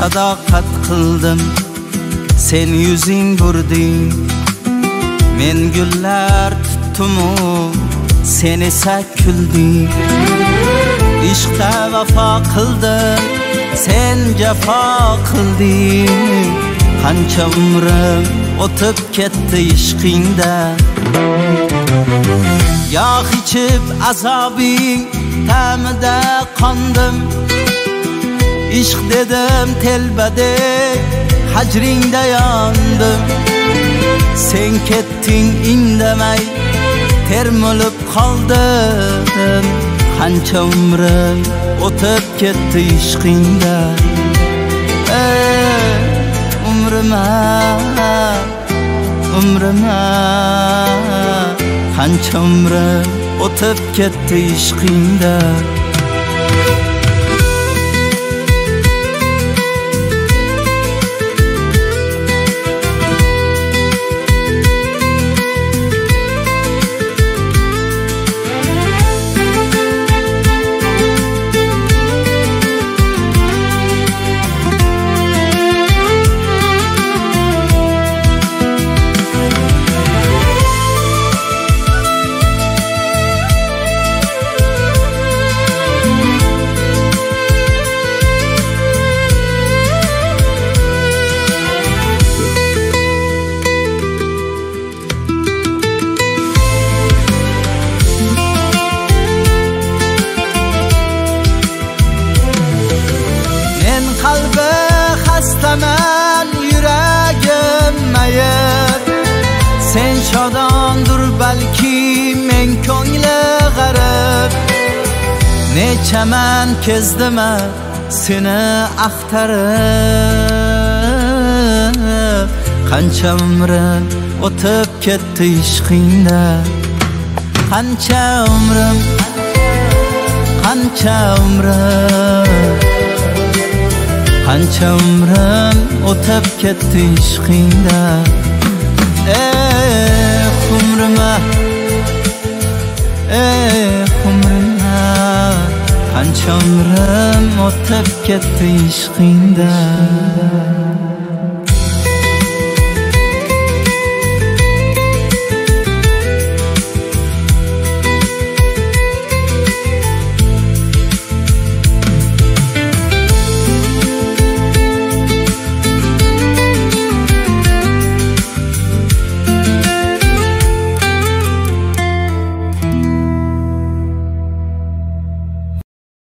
sadoqat qildim, sen yuzing burding. Men gullar tutdim-u, sen esa kulding. Ishqda vafo qildim, sen jafo qilding. Qancha umrim o'tib ketdi ishqingda. Yog' ichib azobing ta'mida qondim. Ishq dedim telbadek hajringda yondim. Sen ketding indamay, termilib qoldim. Qancha umrim o'tib ketdi ishqingda. Umrima qancha umrim o'tib ketdi ishqingda. Qalbi xastaman, yuragim mayib. Sen shodondur balki, men ko'ngli g'arib. Nechaman kezdima seni axtarib. Qancha umrim o'tib ketdi ishqingda. Qancha umrim qancha umrim o'tib ketdi ishqingda. Umrima qancha umrim o'tib ketdi ishqingda.